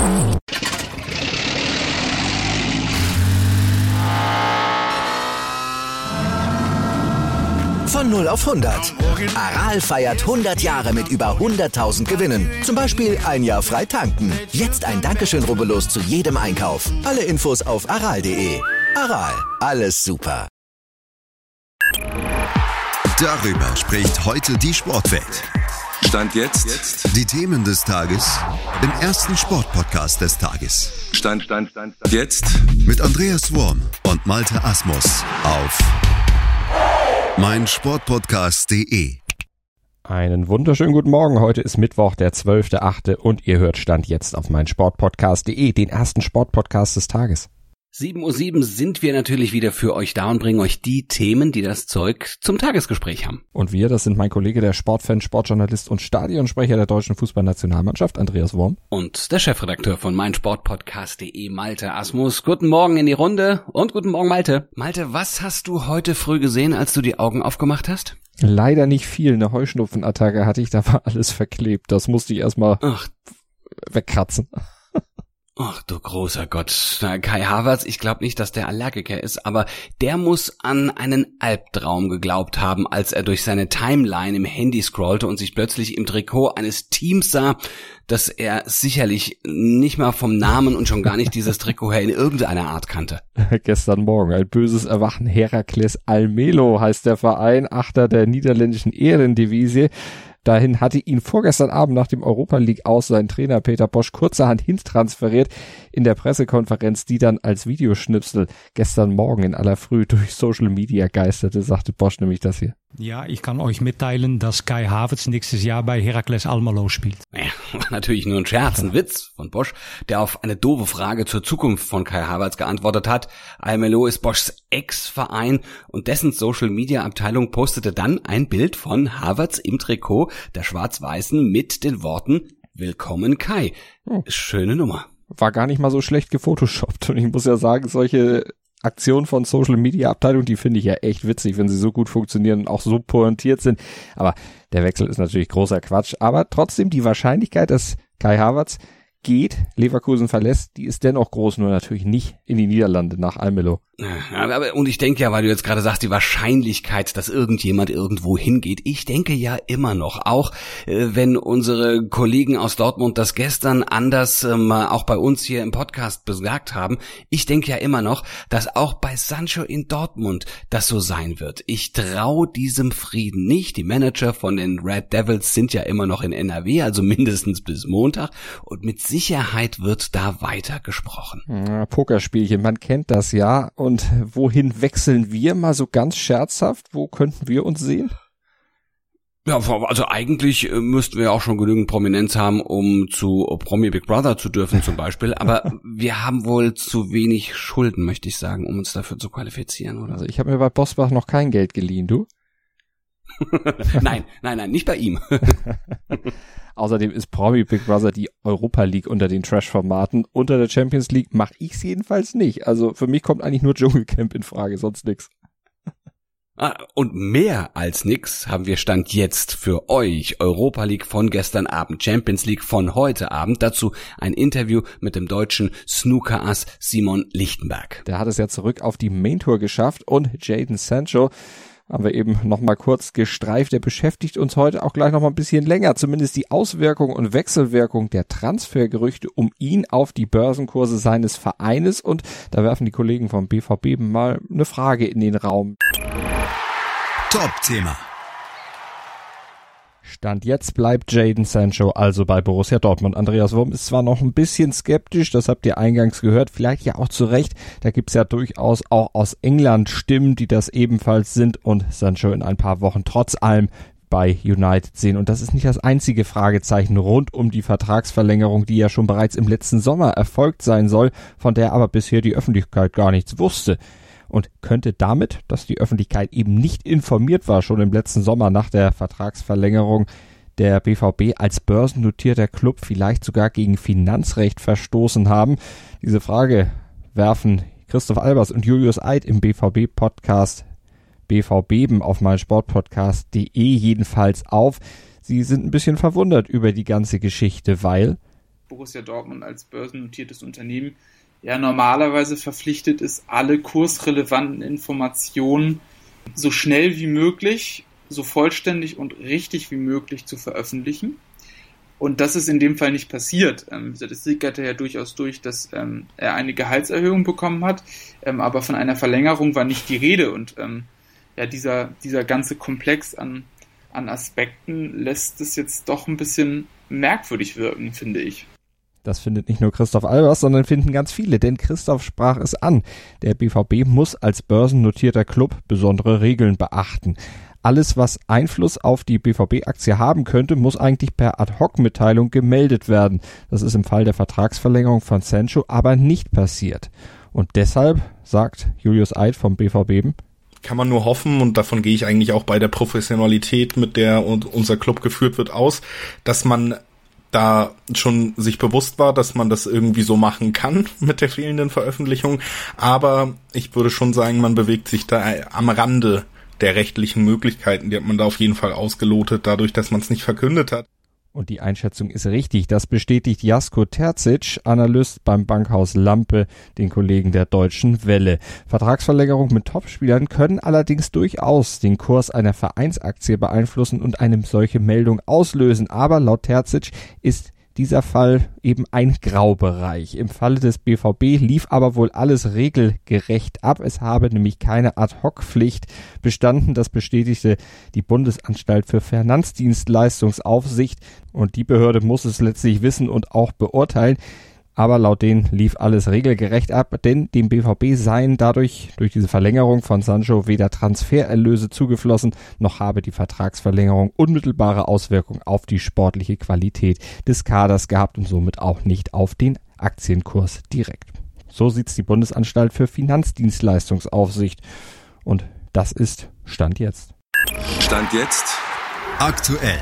Von 0 auf 100. Aral feiert 100 Jahre mit über 100.000 Gewinnen. Zum Beispiel ein Jahr frei tanken. Jetzt ein Dankeschön, rubbellos zu jedem Einkauf. Alle Infos auf aral.de. Aral, alles super. Darüber spricht heute die Sportwelt. Stand jetzt. Die Themen des Tages im ersten Sportpodcast des Tages. Stand jetzt. Mit Andreas Worm und Malte Asmus auf meinsportpodcast.de. Einen wunderschönen guten Morgen. Heute ist Mittwoch, der 12.8. und ihr hört Stand jetzt auf meinsportpodcast.de, den ersten Sportpodcast des Tages. 7:07 Uhr sind wir natürlich wieder für euch da und bringen euch die Themen, die das Zeug zum Tagesgespräch haben. Und wir, das sind mein Kollege, der Sportfan, Sportjournalist und Stadionsprecher der deutschen Fußballnationalmannschaft, Andreas Worm. Und der Chefredakteur von meinsportpodcast.de, Malte Asmus. Guten Morgen in die Runde und guten Morgen, Malte. Malte, was hast du heute früh gesehen, als du die Augen aufgemacht hast? Leider nicht viel. Eine Heuschnupfenattacke hatte ich, da war alles verklebt. Das musste ich erstmal wegkratzen. Ach du großer Gott, Kai Havertz, ich glaube nicht, dass der Allergiker ist, aber der muss an einen Albtraum geglaubt haben, als er durch seine Timeline im Handy scrollte und sich plötzlich im Trikot eines Teams sah, das er sicherlich nicht mal vom Namen und schon gar nicht dieses Trikot her in irgendeiner Art kannte. Gestern Morgen ein böses Erwachen. Heracles Almelo heißt der Verein, Achter der niederländischen Eredivisie. Dahin hatte ihn vorgestern Abend nach dem Europa League aus sein Trainer Peter Bosz kurzerhand hintransferiert in der Pressekonferenz, die dann als Videoschnipsel gestern Morgen in aller Früh durch Social Media geisterte, sagte Bosz nämlich das hier. Ja, ich kann euch mitteilen, dass Kai Havertz nächstes Jahr bei Heracles Almelo spielt. Naja, war natürlich nur ein Scherz, ein Witz von Bosz, der auf eine doofe Frage zur Zukunft von Kai Havertz geantwortet hat. Almelo ist Boszs Ex-Verein und dessen Social-Media-Abteilung postete dann ein Bild von Havertz im Trikot der Schwarz-Weißen mit den Worten Willkommen Kai. Schöne Nummer. War gar nicht mal so schlecht gefotoshoppt und ich muss ja sagen, solche Aktionen von Social Media Abteilung, die finde ich ja echt witzig, wenn sie so gut funktionieren und auch so pointiert sind. Aber der Wechsel ist natürlich großer Quatsch. Aber trotzdem die Wahrscheinlichkeit, dass Kai Havertz geht, Leverkusen verlässt, die ist dennoch groß, nur natürlich nicht in die Niederlande nach Almelo. Und ich denke ja, weil du jetzt gerade sagst, die Wahrscheinlichkeit, dass irgendjemand irgendwo hingeht, ich denke ja immer noch, auch wenn unsere Kollegen aus Dortmund das gestern anders auch bei uns hier im Podcast besagt haben, ich denke ja immer noch, dass auch bei Sancho in Dortmund das so sein wird. Ich traue diesem Frieden nicht. Die Manager von den Red Devils sind ja immer noch in NRW, also mindestens bis Montag, und mit Sicherheit wird da weiter gesprochen. Ja, Pokerspielchen, man kennt das ja. Und wohin wechseln wir mal so ganz scherzhaft? Wo könnten wir uns sehen? Ja, also eigentlich müssten wir auch schon genügend Prominenz haben, um zu Promi Big Brother zu dürfen zum Beispiel. Aber wir haben wohl zu wenig Schulden, möchte ich sagen, um uns dafür zu qualifizieren, oder? Also ich habe mir bei Bosbach noch kein Geld geliehen, du? Nein, nicht bei ihm. Außerdem ist Promi Big Brother die Europa League unter den Trash-Formaten. Unter der Champions League mache ich es jedenfalls nicht. Also für mich kommt eigentlich nur Dschungelcamp in Frage, sonst nix. Und mehr als nix haben wir Stand jetzt für euch. Europa League von gestern Abend, Champions League von heute Abend. Dazu ein Interview mit dem deutschen Snooker-Ass Simon Lichtenberg. Der hat es ja zurück auf die Main Tour geschafft und Jadon Sancho haben wir eben noch mal kurz gestreift. Der beschäftigt uns heute auch gleich noch mal ein bisschen länger. Zumindest die Auswirkung und Wechselwirkung der Transfergerüchte um ihn auf die Börsenkurse seines Vereines. Und da werfen die Kollegen vom BVB mal eine Frage in den Raum. Top-Thema. Stand jetzt bleibt Jadon Sancho also bei Borussia Dortmund. Andreas Worm ist zwar noch ein bisschen skeptisch, das habt ihr eingangs gehört, vielleicht ja auch zu Recht. Da gibt's ja durchaus auch aus England Stimmen, die das ebenfalls sind und Sancho in ein paar Wochen trotz allem bei United sehen. Und das ist nicht das einzige Fragezeichen rund um die Vertragsverlängerung, die ja schon bereits im letzten Sommer erfolgt sein soll, von der aber bisher die Öffentlichkeit gar nichts wusste. Und könnte damit, dass die Öffentlichkeit eben nicht informiert war, schon im letzten Sommer nach der Vertragsverlängerung, der BVB als börsennotierter Club vielleicht sogar gegen Finanzrecht verstoßen haben? Diese Frage werfen Christoph Albers und Julius Eid im BVB-Podcast BVBeben auf meinsportpodcast.de jedenfalls auf. Sie sind ein bisschen verwundert über die ganze Geschichte, weil Borussia Dortmund als börsennotiertes Unternehmen ja normalerweise verpflichtet ist, alle kursrelevanten Informationen so schnell wie möglich, so vollständig und richtig wie möglich zu veröffentlichen. Und das ist in dem Fall nicht passiert. Das sickerte ja durchaus durch, dass er eine Gehaltserhöhung bekommen hat, aber von einer Verlängerung war nicht die Rede. Und dieser ganze Komplex an Aspekten lässt es jetzt doch ein bisschen merkwürdig wirken, finde ich. Das findet nicht nur Christoph Albers, sondern finden ganz viele, denn Christoph sprach es an. Der BVB muss als börsennotierter Club besondere Regeln beachten. Alles, was Einfluss auf die BVB-Aktie haben könnte, muss eigentlich per Ad-Hoc-Mitteilung gemeldet werden. Das ist im Fall der Vertragsverlängerung von Sancho aber nicht passiert. Und deshalb, sagt Julius Eid vom BVB, kann man nur hoffen, und davon gehe ich eigentlich auch bei der Professionalität, mit der unser Club geführt wird, aus, dass man da schon sich bewusst war, dass man das irgendwie so machen kann mit der fehlenden Veröffentlichung. Aber ich würde schon sagen, man bewegt sich da am Rande der rechtlichen Möglichkeiten. Die hat man da auf jeden Fall ausgelotet, dadurch, dass man es nicht verkündet hat. Und die Einschätzung ist richtig. Das bestätigt Jasko Terzic, Analyst beim Bankhaus Lampe, den Kollegen der Deutschen Welle. Vertragsverlängerung mit Topspielern können allerdings durchaus den Kurs einer Vereinsaktie beeinflussen und eine solche Meldung auslösen. Aber laut Terzic ist dieser Fall eben ein Graubereich. Im Falle des BVB lief aber wohl alles regelgerecht ab. Es habe nämlich keine Ad-Hoc-Pflicht bestanden. Das bestätigte die Bundesanstalt für Finanzdienstleistungsaufsicht. Und die Behörde muss es letztlich wissen und auch beurteilen. Aber laut denen lief alles regelgerecht ab, denn dem BVB seien durch diese Verlängerung von Sancho weder Transfererlöse zugeflossen, noch habe die Vertragsverlängerung unmittelbare Auswirkungen auf die sportliche Qualität des Kaders gehabt und somit auch nicht auf den Aktienkurs direkt. So sieht's die Bundesanstalt für Finanzdienstleistungsaufsicht. Und das ist Stand jetzt. Stand jetzt aktuell.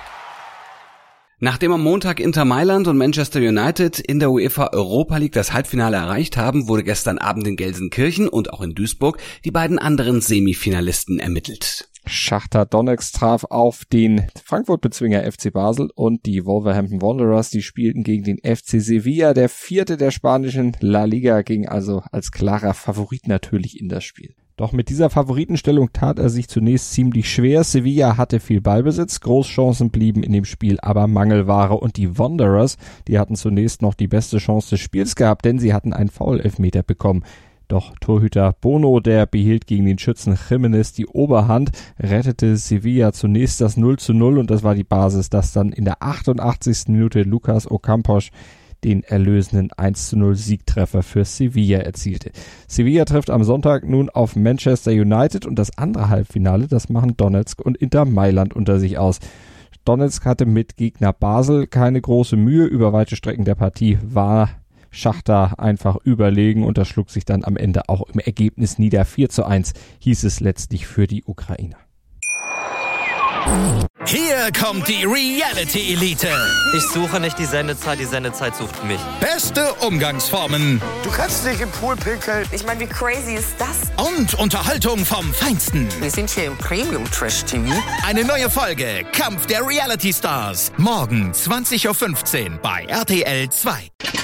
Nachdem am Montag Inter Mailand und Manchester United in der UEFA Europa League das Halbfinale erreicht haben, wurde gestern Abend in Gelsenkirchen und auch in Duisburg die beiden anderen Semifinalisten ermittelt. Schachtar Donetsk traf auf den Frankfurt-Bezwinger FC Basel und die Wolverhampton Wanderers, die spielten gegen den FC Sevilla, der vierte der spanischen La Liga, ging also als klarer Favorit natürlich in das Spiel. Doch mit dieser Favoritenstellung tat er sich zunächst ziemlich schwer. Sevilla hatte viel Ballbesitz, Großchancen blieben in dem Spiel aber Mangelware und die Wanderers, die hatten zunächst noch die beste Chance des Spiels gehabt, denn sie hatten einen Foul-Elfmeter bekommen. Doch Torhüter Bono, der behielt gegen den Schützen Jiménez die Oberhand, rettete Sevilla zunächst das 0:0 und das war die Basis, dass dann in der 88. Minute Lucas Ocampos den erlösenden 1:0 Siegtreffer für Sevilla erzielte. Sevilla trifft am Sonntag nun auf Manchester United und das andere Halbfinale, das machen Donetsk und Inter Mailand unter sich aus. Donetsk hatte mit Gegner Basel keine große Mühe, über weite Strecken der Partie war Schachtar einfach überlegen und das schlug sich dann am Ende auch im Ergebnis nieder. 4:1 hieß es letztlich für die Ukrainer. Hier kommt die Reality-Elite. Ich suche nicht die Sendezeit sucht mich. Beste Umgangsformen. Du kannst nicht im Pool pinkeln. Ich meine, wie crazy ist das? Und Unterhaltung vom Feinsten. Wir sind hier im Premium-Trash-TV. Eine neue Folge Kampf der Reality-Stars. Morgen 20:15 Uhr bei RTL 2.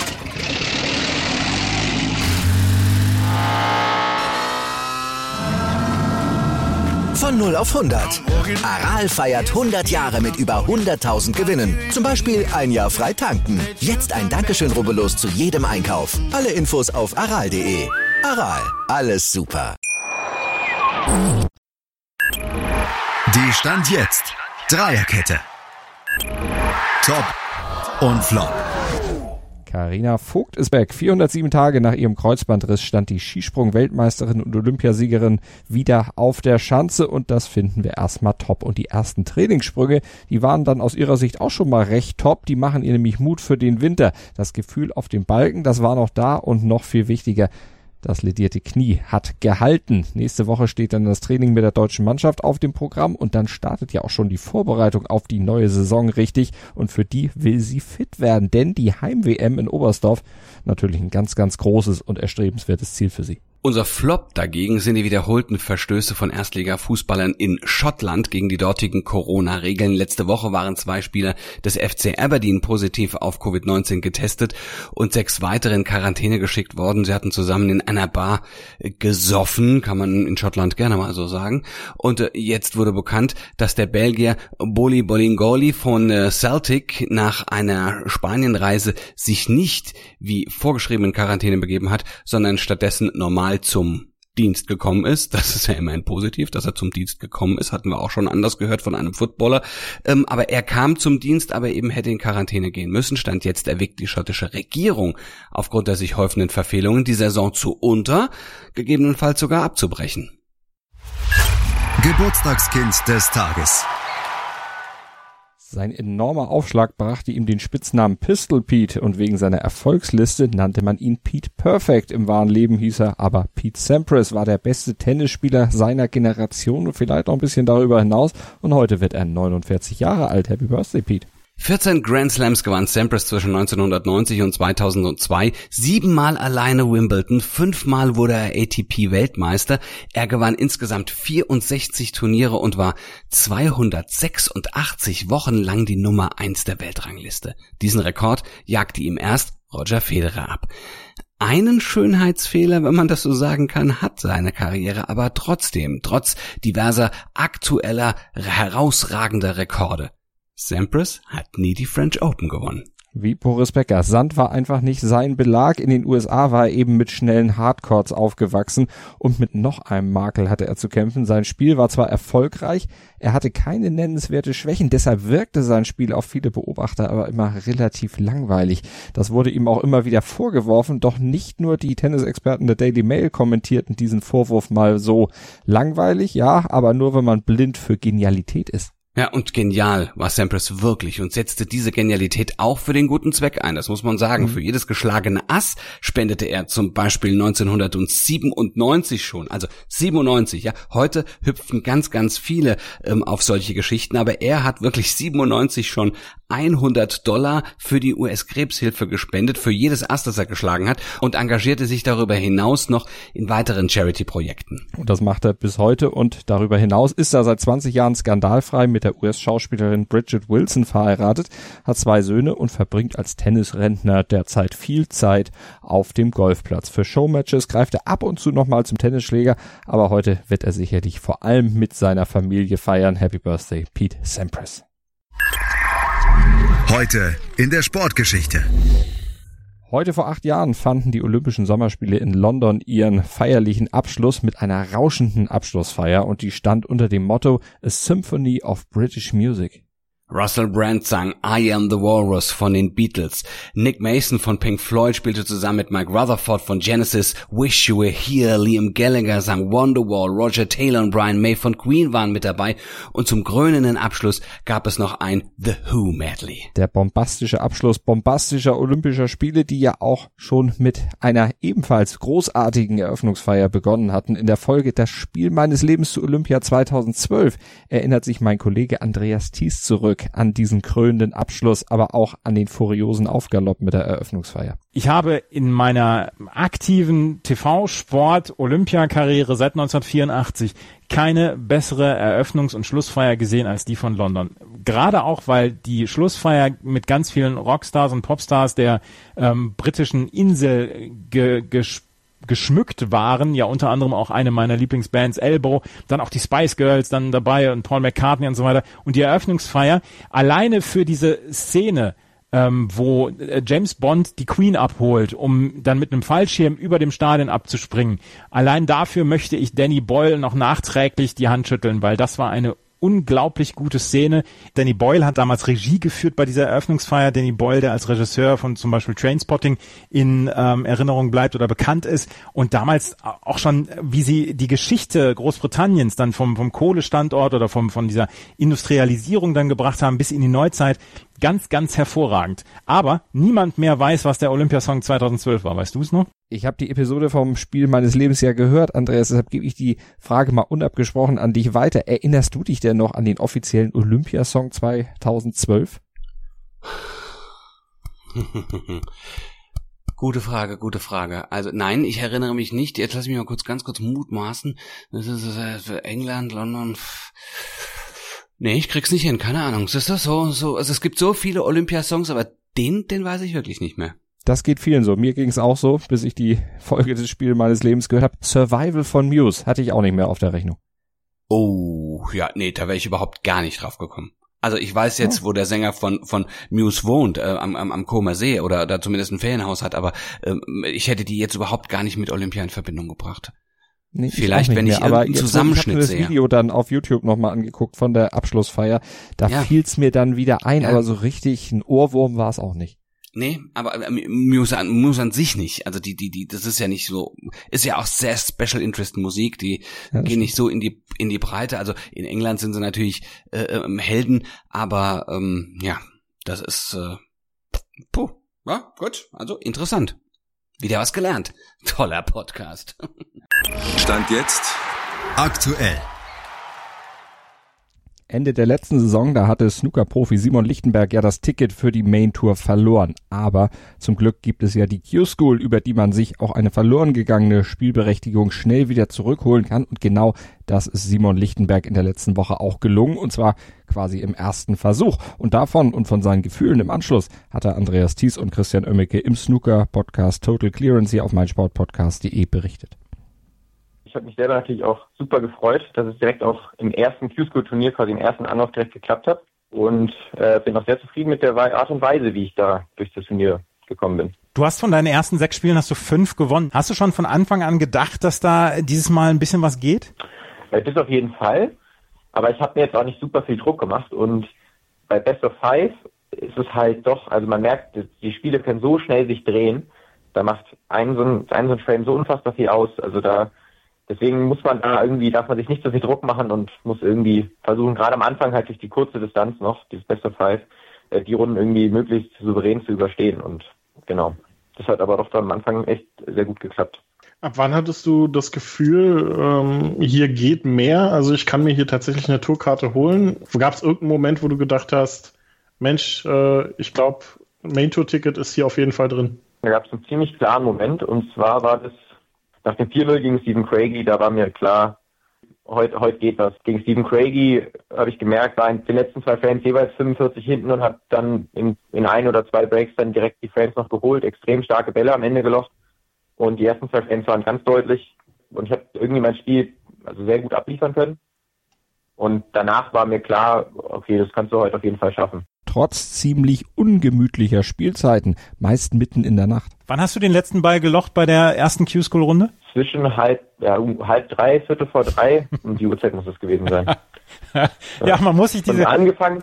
Von 0 auf 100. Aral feiert 100 Jahre mit über 100.000 Gewinnen. Zum Beispiel ein Jahr frei tanken. Jetzt ein Dankeschön, rubbellos zu jedem Einkauf. Alle Infos auf aral.de. Aral, alles super. Die Stand jetzt Dreierkette. Top und Flop. Carina Vogt ist back. 407 Tage nach ihrem Kreuzbandriss stand die Skisprung-Weltmeisterin und Olympiasiegerin wieder auf der Schanze und das finden wir erstmal top. Und die ersten Trainingssprünge, die waren dann aus ihrer Sicht auch schon mal recht top. Die machen ihr nämlich Mut für den Winter. Das Gefühl auf dem Balken, das war noch da und noch viel wichtiger, das ledierte Knie hat gehalten. Nächste Woche steht dann das Training mit der deutschen Mannschaft auf dem Programm und dann startet ja auch schon die Vorbereitung auf die neue Saison richtig und für die will sie fit werden, denn die Heim-WM in Oberstdorf natürlich ein ganz, ganz großes und erstrebenswertes Ziel für sie. Unser Flop dagegen sind die wiederholten Verstöße von Erstliga-Fußballern in Schottland gegen die dortigen Corona-Regeln. Letzte Woche waren 2 Spieler des FC Aberdeen positiv auf Covid-19 getestet und 6 weitere in Quarantäne geschickt worden. Sie hatten zusammen in einer Bar gesoffen, kann man in Schottland gerne mal so sagen. Und jetzt wurde bekannt, dass der Belgier Boli Bolingoli von Celtic nach einer Spanienreise sich nicht wie vorgeschrieben in Quarantäne begeben hat, sondern stattdessen normal zum Dienst gekommen ist. Das ist ja immerhin positiv, dass er zum Dienst gekommen ist. Hatten wir auch schon anders gehört von einem Footballer. Aber er kam zum Dienst, aber eben hätte in Quarantäne gehen müssen. Stand jetzt erwägt die schottische Regierung aufgrund der sich häufenden Verfehlungen die Saison zu gegebenenfalls sogar abzubrechen. Geburtstagskind des Tages. Sein enormer Aufschlag brachte ihm den Spitznamen Pistol Pete und wegen seiner Erfolgsliste nannte man ihn Pete Perfect. Im wahren Leben hieß er aber Pete Sampras, war der beste Tennisspieler seiner Generation und vielleicht auch ein bisschen darüber hinaus. Und heute wird er 49 Jahre alt. Happy Birthday, Pete. 14 Grand Slams gewann Sampras zwischen 1990 und 2002, 7-mal alleine Wimbledon, 5-mal wurde er ATP-Weltmeister. Er gewann insgesamt 64 Turniere und war 286 Wochen lang die Nummer 1 der Weltrangliste. Diesen Rekord jagte ihm erst Roger Federer ab. Einen Schönheitsfehler, wenn man das so sagen kann, hat seine Karriere aber trotzdem, trotz diverser aktueller, herausragender Rekorde. Sampras hat nie die French Open gewonnen. Wie Boris Becker. Sand war einfach nicht sein Belag. In den USA war er eben mit schnellen Hardcourts aufgewachsen und mit noch einem Makel hatte er zu kämpfen. Sein Spiel war zwar erfolgreich, er hatte keine nennenswerte Schwächen, deshalb wirkte sein Spiel auf viele Beobachter aber immer relativ langweilig. Das wurde ihm auch immer wieder vorgeworfen, doch nicht nur die Tennisexperten der Daily Mail kommentierten diesen Vorwurf mal so. Langweilig, ja, aber nur wenn man blind für Genialität ist. Ja, und genial war Sampras wirklich und setzte diese Genialität auch für den guten Zweck ein, das muss man sagen. Für jedes geschlagene Ass spendete er zum Beispiel 1997 schon, also 97, ja. Heute hüpfen ganz, ganz viele auf solche Geschichten, aber er hat wirklich 97 schon $100 für die US-Krebshilfe gespendet, für jedes Ass, das er geschlagen hat und engagierte sich darüber hinaus noch in weiteren Charity-Projekten. Und das macht er bis heute und darüber hinaus ist er seit 20 Jahren skandalfrei mit der US-Schauspielerin Bridget Wilson verheiratet, hat 2 Söhne und verbringt als Tennisrentner derzeit viel Zeit auf dem Golfplatz. Für Showmatches greift er ab und zu nochmal zum Tennisschläger, aber heute wird er sicherlich vor allem mit seiner Familie feiern. Happy Birthday, Pete Sampras. Heute in der Sportgeschichte. Heute vor 8 Jahren fanden die Olympischen Sommerspiele in London ihren feierlichen Abschluss mit einer rauschenden Abschlussfeier und die stand unter dem Motto A Symphony of British Music. Russell Brand sang I Am the Walrus von den Beatles. Nick Mason von Pink Floyd spielte zusammen mit Mike Rutherford von Genesis Wish You Were Here. Liam Gallagher sang Wonderwall. Roger Taylor und Brian May von Queen waren mit dabei. Und zum krönenden Abschluss gab es noch ein The Who Medley. Der bombastische Abschluss bombastischer Olympischer Spiele, die ja auch schon mit einer ebenfalls großartigen Eröffnungsfeier begonnen hatten. In der Folge Das Spiel meines Lebens zu Olympia 2012 erinnert sich mein Kollege Andreas Thies zurück an diesen krönenden Abschluss, aber auch an den furiosen Aufgalopp mit der Eröffnungsfeier. Ich habe in meiner aktiven TV-Sport-Olympiakarriere seit 1984 keine bessere Eröffnungs- und Schlussfeier gesehen als die von London. Gerade auch, weil die Schlussfeier mit ganz vielen Rockstars und Popstars der britischen Insel geschmückt waren, ja unter anderem auch eine meiner Lieblingsbands Elbow, dann auch die Spice Girls dann dabei und Paul McCartney und so weiter. Und die Eröffnungsfeier alleine für diese Szene, wo James Bond die Queen abholt, um dann mit einem Fallschirm über dem Stadion abzuspringen. Allein dafür möchte ich Danny Boyle noch nachträglich die Hand schütteln, weil das war eine unglaublich gute Szene. Danny Boyle hat damals Regie geführt bei dieser Eröffnungsfeier. Danny Boyle, der als Regisseur von zum Beispiel Trainspotting in Erinnerung bleibt oder bekannt ist und damals auch schon, wie sie die Geschichte Großbritanniens dann vom Kohlestandort oder von dieser Industrialisierung dann gebracht haben bis in die Neuzeit. Ganz, ganz hervorragend. Aber niemand mehr weiß, was der Olympiasong 2012 war. Weißt du es noch? Ich habe die Episode vom Spiel meines Lebens ja gehört, Andreas, deshalb gebe ich die Frage mal unabgesprochen an dich weiter. Erinnerst du dich denn noch an den offiziellen Olympiasong 2012? Gute Frage. Also nein, ich erinnere mich nicht. Jetzt lass mich mal ganz kurz mutmaßen. Das ist England, London. Nee, ich krieg's nicht hin, keine Ahnung. Ist das so? Also es gibt so viele Olympiasongs, aber den weiß ich wirklich nicht mehr. Das geht vielen so. Mir ging's auch so, bis ich die Folge des Spiels meines Lebens gehört habe. Survival von Muse hatte ich auch nicht mehr auf der Rechnung. Oh, ja, nee, da wäre ich überhaupt gar nicht drauf gekommen. Also ich weiß jetzt, wo der Sänger von Muse wohnt, am Comer See oder da zumindest ein Ferienhaus hat, aber ich hätte die jetzt überhaupt gar nicht mit Olympia in Verbindung gebracht. Nee, vielleicht, wenn ich irgendeinen Zusammenschnitt sehe. Ich habe mir das Video dann auf YouTube nochmal angeguckt von der Abschlussfeier. Da fiel's mir dann wieder ein, aber so richtig ein Ohrwurm war es auch nicht. Nee, aber Muse an sich nicht. Also das ist ja nicht so, ist ja auch sehr Special Interest Musik, die gehen nicht so in die Breite. Also in England sind sie natürlich Helden, aber das ist ja, gut, also interessant. Wieder was gelernt. Toller Podcast. Stand jetzt aktuell. Ende der letzten Saison, da hatte Snooker-Profi Simon Lichtenberg ja das Ticket für die Main Tour verloren. Aber zum Glück gibt es ja die Q-School, über die man sich auch eine verloren gegangene Spielberechtigung schnell wieder zurückholen kann. Und genau das ist Simon Lichtenberg in der letzten Woche auch gelungen. Und zwar quasi im ersten Versuch. Und davon und von seinen Gefühlen im Anschluss hatte Andreas Thies und Christian Oemmeke im Snooker-Podcast Total Clearance hier auf meinsportpodcast.de berichtet. Ich habe mich selber natürlich auch super gefreut, dass es direkt auch im ersten Q-School-Turnier, quasi im ersten Anlauf direkt geklappt hat. Und bin auch sehr zufrieden mit der Art und Weise, wie ich da durch das Turnier gekommen bin. Du hast von deinen ersten 6 Spielen hast du 5 gewonnen. Hast du schon von Anfang an gedacht, dass da dieses Mal ein bisschen was geht? Das auf jeden Fall. Aber ich habe mir jetzt auch nicht super viel Druck gemacht. Und bei Best of 5 ist es halt doch, also man merkt, die Spiele können so schnell sich drehen. Da macht ein so ein Frame so unfassbar viel aus. Also deswegen muss man darf man sich nicht so viel Druck machen und muss irgendwie versuchen, gerade am Anfang halt durch die kurze Distanz noch, dieses Best of 5, die Runden irgendwie möglichst souverän zu überstehen. Und genau, das hat aber doch dann am Anfang echt sehr gut geklappt. Ab wann hattest du das Gefühl, hier geht mehr? Also ich kann mir hier tatsächlich eine Tourkarte holen. Gab es irgendeinen Moment, wo du gedacht hast, Mensch, ich glaube, Main-Tour-Ticket ist hier auf jeden Fall drin? Da gab es einen ziemlich klaren Moment, und zwar war das nach dem 4-0 gegen Stephen Craigie. Da war mir klar, heute geht was. Gegen Stephen Craigie habe ich gemerkt, war in den letzten 2 Frames jeweils 45 hinten und habe dann in 1 oder 2 Breaks dann direkt die Frames noch geholt. Extrem starke Bälle am Ende gelocht. Und die ersten 2 Frames waren ganz deutlich. Und ich habe irgendwie mein Spiel sehr gut abliefern können. Und danach war mir klar, okay, das kannst du heute auf jeden Fall schaffen. Trotz ziemlich ungemütlicher Spielzeiten, meist mitten in der Nacht. Wann hast du den letzten Ball gelocht bei der ersten Q-School-Runde? Zwischen um 2:30, 2:45, um die Uhrzeit muss es gewesen sein. Ja, man muss sich diese... Und angefangen,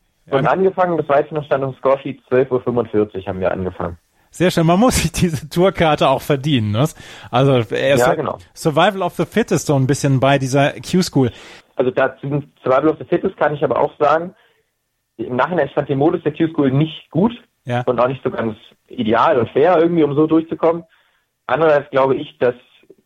das weiß ich noch, stand auf dem Scoresheet 12:45 Uhr haben wir angefangen. Sehr schön, man muss sich diese Tourkarte auch verdienen, ne? Also genau. Survival of the Fittest so ein bisschen bei dieser Q-School. Also dazu Survival of the Fittest kann ich aber auch sagen, im Nachhinein stand der Modus der Q-School nicht gut und auch nicht so ganz ideal und fair irgendwie, um so durchzukommen. Andererseits glaube ich, dass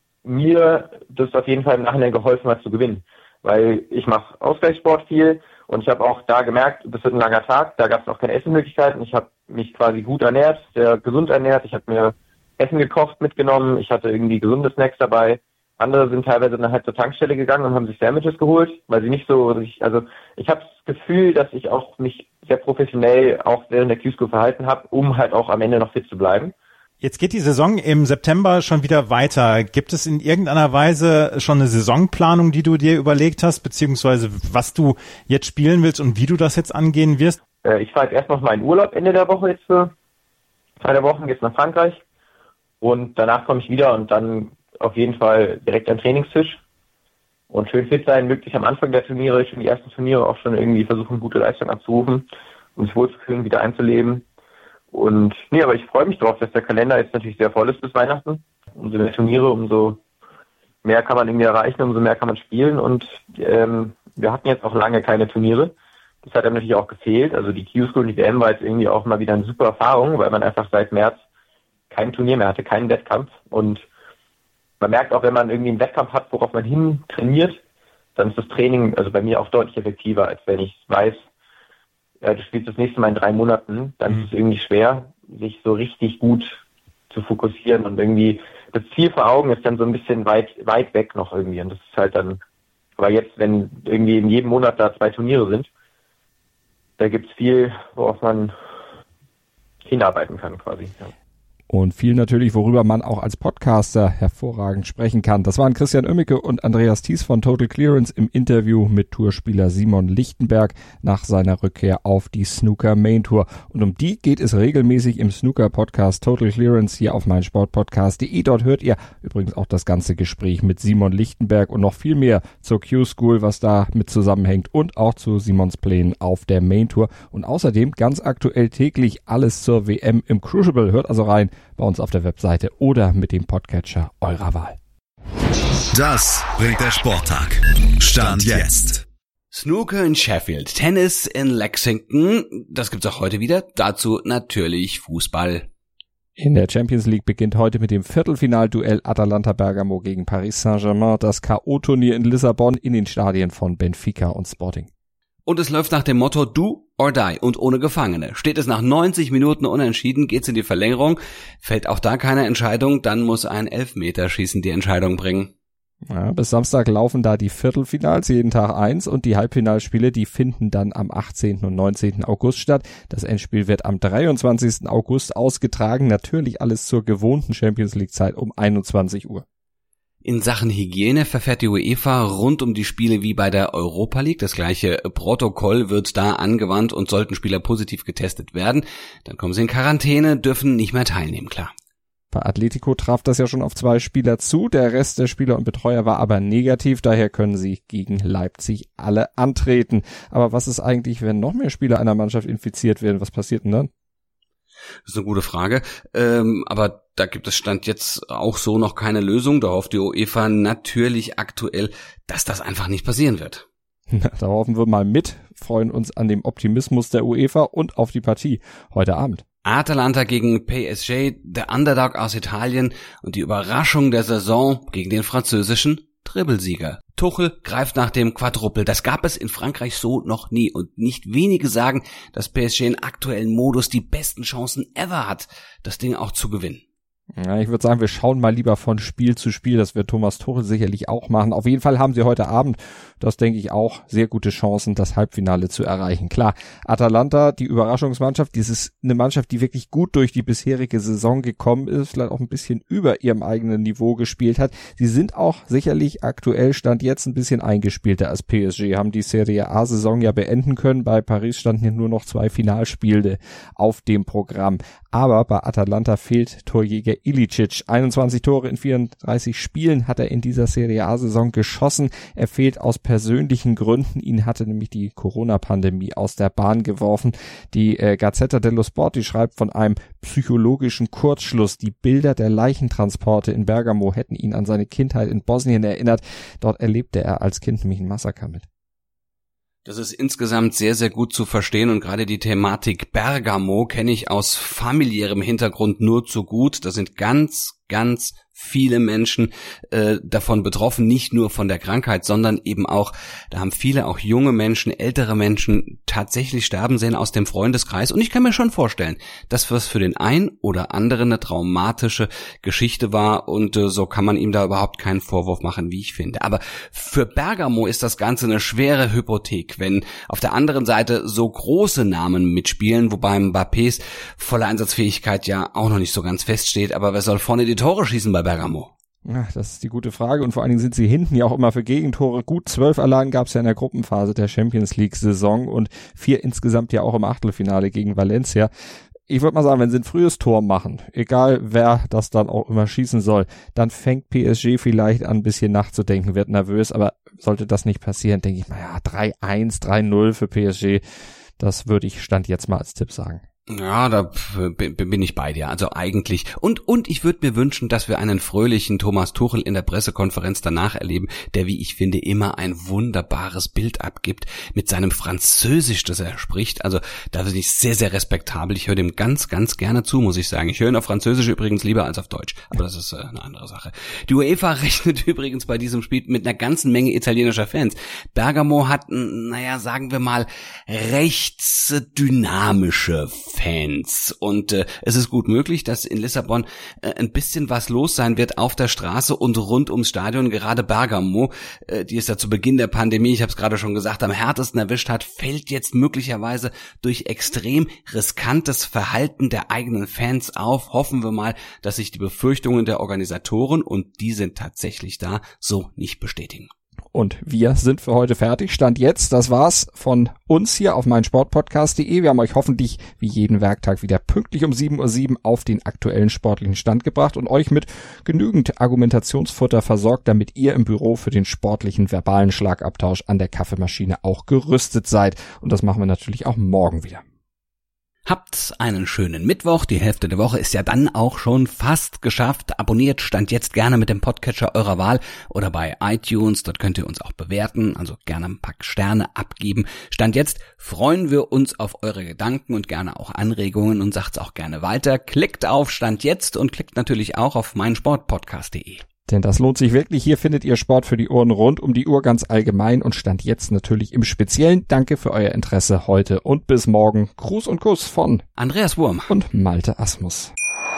mir das auf jeden Fall im Nachhinein geholfen hat zu gewinnen, weil ich mache Ausgleichssport viel und ich habe auch da gemerkt, das wird ein langer Tag, da gab es auch keine Essenmöglichkeiten. Ich habe mich quasi gut ernährt, sehr gesund ernährt, ich habe mir Essen gekocht mitgenommen, ich hatte irgendwie gesunde Snacks dabei. Andere sind teilweise dann halt zur Tankstelle gegangen und haben sich Sandwiches geholt, weil sie nicht so, ich habe das Gefühl, dass ich auch mich sehr professionell auch während der Q-School verhalten habe, um halt auch am Ende noch fit zu bleiben. Jetzt geht die Saison im September schon wieder weiter. Gibt es in irgendeiner Weise schon eine Saisonplanung, die du dir überlegt hast, beziehungsweise was du jetzt spielen willst und wie du das jetzt angehen wirst? Ich fahre jetzt erst noch mal in Urlaub Ende der Woche jetzt für 2 Wochen, jetzt nach Frankreich. Und danach komme ich wieder und dann auf jeden Fall direkt am Trainingstisch und schön fit sein, möglichst am Anfang der Turniere, schon die ersten Turniere auch schon irgendwie versuchen, gute Leistung abzurufen, um sich wohlzufühlen, wieder einzuleben. Und aber ich freue mich drauf, dass der Kalender jetzt natürlich sehr voll ist bis Weihnachten. Umso mehr Turniere, umso mehr kann man irgendwie erreichen, umso mehr kann man spielen. Und wir hatten jetzt auch lange keine Turniere. Das hat einem natürlich auch gefehlt. Also die Q-School und die WM war jetzt irgendwie auch mal wieder eine super Erfahrung, weil man einfach seit März kein Turnier mehr hatte, keinen Wettkampf. Und man merkt auch, wenn man irgendwie einen Wettkampf hat, worauf man hin trainiert, dann ist das Training also bei mir auch deutlich effektiver, als wenn ich weiß, du spielst das nächste Mal in 3 Monaten, dann ist es irgendwie schwer, sich so richtig gut zu fokussieren und irgendwie das Ziel vor Augen ist dann so ein bisschen weit weg noch irgendwie und das ist halt dann, aber jetzt, wenn irgendwie in jedem Monat da 2 Turniere sind, da gibt's viel, worauf man hinarbeiten kann quasi, ja. Und viel natürlich, worüber man auch als Podcaster hervorragend sprechen kann. Das waren Christian Oemmeke und Andreas Thies von Total Clearance im Interview mit Tourspieler Simon Lichtenberg nach seiner Rückkehr auf die Snooker Main Tour. Und um die geht es regelmäßig im Snooker-Podcast Total Clearance hier auf meinsportpodcast.de. Dort hört ihr übrigens auch das ganze Gespräch mit Simon Lichtenberg und noch viel mehr zur Q-School, was da mit zusammenhängt und auch zu Simons Plänen auf der Main Tour. Und außerdem ganz aktuell täglich alles zur WM im Crucible. Hört also rein bei uns auf der Webseite oder mit dem Podcatcher eurer Wahl. Das bringt der Sporttag. Stand jetzt. Snooker in Sheffield, Tennis in Lexington, das gibt's auch heute wieder. Dazu natürlich Fußball. In der Champions League beginnt heute mit dem Viertelfinalduell Atalanta Bergamo gegen Paris Saint-Germain, das K.O.-Turnier in Lissabon in den Stadien von Benfica und Sporting. Und es läuft nach dem Motto Do or Die und ohne Gefangene. Steht es nach 90 Minuten unentschieden, geht's in die Verlängerung. Fällt auch da keine Entscheidung, dann muss ein Elfmeterschießen die Entscheidung bringen. Ja, bis Samstag laufen da die Viertelfinals, jeden Tag 1 und die Halbfinalspiele, die finden dann am 18. und 19. August statt. Das Endspiel wird am 23. August ausgetragen, natürlich alles zur gewohnten Champions League Zeit um 21 Uhr. In Sachen Hygiene verfährt die UEFA rund um die Spiele wie bei der Europa League. Das gleiche Protokoll wird da angewandt und sollten Spieler positiv getestet werden, dann kommen sie in Quarantäne, dürfen nicht mehr teilnehmen, klar. Bei Atletico traf das ja schon auf 2 Spieler zu, der Rest der Spieler und Betreuer war aber negativ, daher können sie gegen Leipzig alle antreten. Aber was ist eigentlich, wenn noch mehr Spieler einer Mannschaft infiziert werden? Was passiert denn dann? Das ist eine gute Frage, aber da gibt es Stand jetzt auch so noch keine Lösung. Da hofft die UEFA natürlich aktuell, dass das einfach nicht passieren wird. Da hoffen wir mal mit, freuen uns an dem Optimismus der UEFA und auf die Partie heute Abend. Atalanta gegen PSG, der Underdog aus Italien und die Überraschung der Saison gegen den französischen Trippelsieger. Tuchel greift nach dem Quadruppel. Das gab es in Frankreich so noch nie. Und nicht wenige sagen, dass PSG im aktuellen Modus die besten Chancen ever hat, das Ding auch zu gewinnen. Ja, ich würde sagen, wir schauen mal lieber von Spiel zu Spiel. Das wird Thomas Tuchel sicherlich auch machen. Auf jeden Fall haben sie heute Abend, das denke ich auch, sehr gute Chancen, das Halbfinale zu erreichen. Klar, Atalanta, die Überraschungsmannschaft, das ist eine Mannschaft, die wirklich gut durch die bisherige Saison gekommen ist, vielleicht auch ein bisschen über ihrem eigenen Niveau gespielt hat. Sie sind auch sicherlich aktuell, Stand jetzt, ein bisschen eingespielter als PSG, haben die Serie A-Saison ja beenden können. Bei Paris standen ja nur noch 2 Finalspiele auf dem Programm. Aber bei Atalanta fehlt Torjäger Ilicic. 21 Tore in 34 Spielen hat er in dieser Serie A-Saison geschossen. Er fehlt aus persönlichen Gründen. Ihn hatte nämlich die Corona-Pandemie aus der Bahn geworfen. Die Gazzetta dello Sport, die schreibt von einem psychologischen Kurzschluss. Die Bilder der Leichentransporte in Bergamo hätten ihn an seine Kindheit in Bosnien erinnert. Dort erlebte er als Kind nämlich ein Massaker mit. Das ist insgesamt sehr, sehr gut zu verstehen und gerade die Thematik Bergamo kenne ich aus familiärem Hintergrund nur zu gut. Da sind ganz viele Menschen davon betroffen, nicht nur von der Krankheit, sondern eben auch, da haben viele, auch junge Menschen, ältere Menschen tatsächlich sterben sehen aus dem Freundeskreis. Und ich kann mir schon vorstellen, dass das für den einen oder anderen eine traumatische Geschichte war und so kann man ihm da überhaupt keinen Vorwurf machen, wie ich finde. Aber für Bergamo ist das Ganze eine schwere Hypothek, wenn auf der anderen Seite so große Namen mitspielen, wobei Mbappés volle Einsatzfähigkeit ja auch noch nicht so ganz feststeht. Aber wer soll vorne die Tore schießen bei Bergamo? Ach, das ist die gute Frage und vor allen Dingen sind sie hinten ja auch immer für Gegentore. Gut 12 allein gab es ja in der Gruppenphase der Champions League Saison und 4 insgesamt ja auch im Achtelfinale gegen Valencia. Ich würde mal sagen, wenn sie ein frühes Tor machen, egal wer das dann auch immer schießen soll, dann fängt PSG vielleicht an, ein bisschen nachzudenken, wird nervös, aber sollte das nicht passieren, denke ich, naja, 3-1, 3-0 für PSG, das würde ich Stand jetzt mal als Tipp sagen. Ja, da bin ich bei dir. Also eigentlich. Und ich würde mir wünschen, dass wir einen fröhlichen Thomas Tuchel in der Pressekonferenz danach erleben, der, wie ich finde, immer ein wunderbares Bild abgibt mit seinem Französisch, das er spricht. Also da bin ich sehr, sehr respektabel. Ich höre dem ganz gerne zu, muss ich sagen. Ich höre ihn auf Französisch übrigens lieber als auf Deutsch. Aber das ist eine andere Sache. Die UEFA rechnet übrigens bei diesem Spiel mit einer ganzen Menge italienischer Fans. Bergamo hat, naja, sagen wir mal, rechtsdynamische Fans. Und es ist gut möglich, dass in Lissabon ein bisschen was los sein wird auf der Straße und rund ums Stadion. Gerade Bergamo, die es ja zu Beginn der Pandemie, ich habe es gerade schon gesagt, am härtesten erwischt hat, fällt jetzt möglicherweise durch extrem riskantes Verhalten der eigenen Fans auf. Hoffen wir mal, dass sich die Befürchtungen der Organisatoren, und die sind tatsächlich da, so nicht bestätigen. Und wir sind für heute fertig. Stand jetzt, das war's von uns hier auf meinsportpodcast.de. Wir haben euch hoffentlich wie jeden Werktag wieder pünktlich um 7:07 Uhr auf den aktuellen sportlichen Stand gebracht und euch mit genügend Argumentationsfutter versorgt, damit ihr im Büro für den sportlichen verbalen Schlagabtausch an der Kaffeemaschine auch gerüstet seid. Und das machen wir natürlich auch morgen wieder. Habt einen schönen Mittwoch. Die Hälfte der Woche ist ja dann auch schon fast geschafft. Abonniert Stand jetzt gerne mit dem Podcatcher eurer Wahl oder bei iTunes. Dort könnt ihr uns auch bewerten, also gerne ein paar Sterne abgeben. Stand jetzt freuen wir uns auf eure Gedanken und gerne auch Anregungen und sagt's auch gerne weiter. Klickt auf Stand jetzt und klickt natürlich auch auf meinsportpodcast.de. Denn das lohnt sich wirklich. Hier findet ihr Sport für die Ohren rund um die Uhr ganz allgemein und Stand jetzt natürlich im Speziellen. Danke für euer Interesse heute und bis morgen. Gruß und Kuss von Andreas Wurm und Malte Asmus.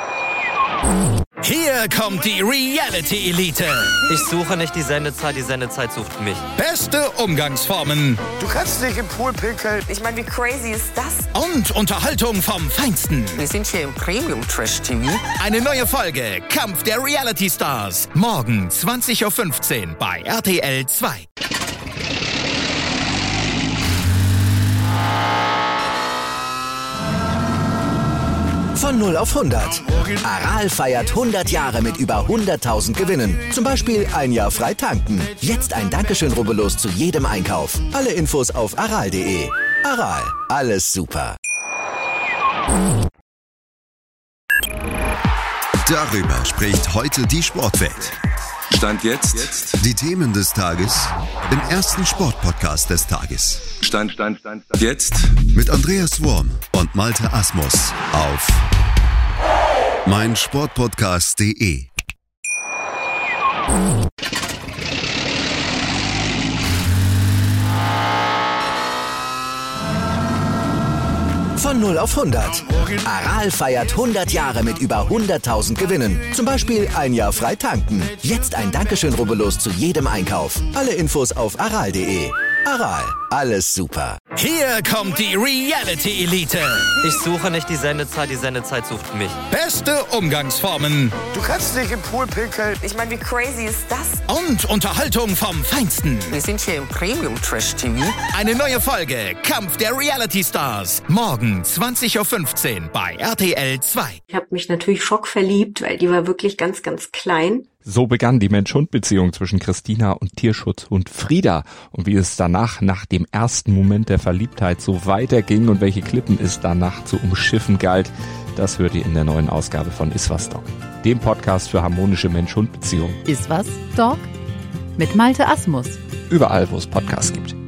Hier kommt die Reality-Elite. Ich suche nicht die Sendezeit sucht mich. Beste Umgangsformen. Du kannst nicht im Pool pinkeln. Ich meine, wie crazy ist das? Und Unterhaltung vom Feinsten. Wir sind hier im Premium-Trash-TV. Eine neue Folge Kampf der Reality-Stars. Morgen 20:15 Uhr bei RTL 2. Von 0 auf 100. Aral feiert 100 Jahre mit über 100.000 Gewinnen. Zum Beispiel ein Jahr frei tanken. Jetzt ein Dankeschön, rubbellos zu jedem Einkauf. Alle Infos auf aral.de. Aral, alles super. Darüber spricht heute die Sportwelt. Stand jetzt. Die Themen des Tages im ersten Sportpodcast des Tages. Stand jetzt. Mit Andreas Wurm und Malte Asmus auf meinsportpodcast.de. Von 0 auf 100. Aral feiert 100 Jahre mit über 100.000 Gewinnen. Zum Beispiel ein Jahr frei tanken. Jetzt ein Dankeschön, rubbellos zu jedem Einkauf. Alle Infos auf aral.de. Aral, alles super. Hier kommt die Reality-Elite. Ich suche nicht die Sendezeit sucht mich. Beste Umgangsformen. Du kannst nicht im Pool pinkeln. Ich meine, wie crazy ist das? Und Unterhaltung vom Feinsten. Wir sind hier im Premium-Trash-TV. Eine neue Folge Kampf der Reality-Stars. Morgen 20:15 Uhr bei RTL 2. Ich habe mich natürlich schockverliebt, weil die war wirklich ganz, ganz klein. So begann die Mensch-Hund-Beziehung zwischen Christina und Tierschutzhund Frieda. Und wie es danach, nach dem ersten Moment der Verliebtheit, so weiterging und welche Klippen es danach zu umschiffen galt, das hört ihr in der neuen Ausgabe von Iswas Dog, dem Podcast für harmonische Mensch-Hund-Beziehungen. Iswas Dog? Mit Malte Asmus. Überall, wo es Podcasts gibt.